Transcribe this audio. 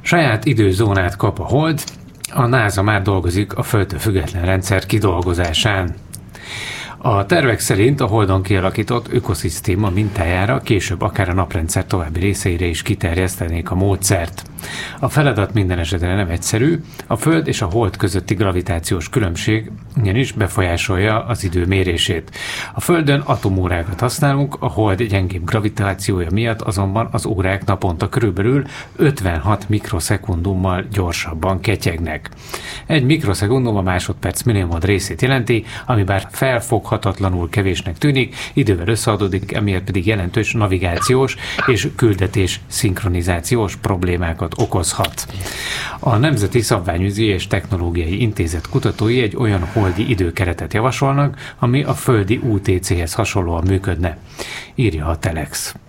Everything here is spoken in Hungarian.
Saját időzónát kap a Hold, a NASA már dolgozik a Földtől független rendszer kidolgozásán. A tervek szerint a Holdon kialakított ökoszisztéma mintájára később akár a naprendszer további részeire is kiterjesztenék a módszert. A feladat minden esetre nem egyszerű, a Föld és a Hold közötti gravitációs különbség ugyanis befolyásolja az idő mérését. A Földön atomórákat használunk, a Hold gyengébb gravitációja miatt azonban az órák naponta körülbelül 56 mikroszekundummal gyorsabban ketyegnek. Egy mikroszekundum a másodperc milliómod részét jelenti, ami bár felfoghatatlanul kevésnek tűnik, idővel összeadódik, emiatt pedig jelentős navigációs és küldetés szinkronizációs problémákat okozhat. A Nemzeti Szabványügyi és Technológiai Intézet kutatói egy olyan holdi időkeretet javasolnak, ami a földi UTC-hez hasonlóan működne, írja a Telex.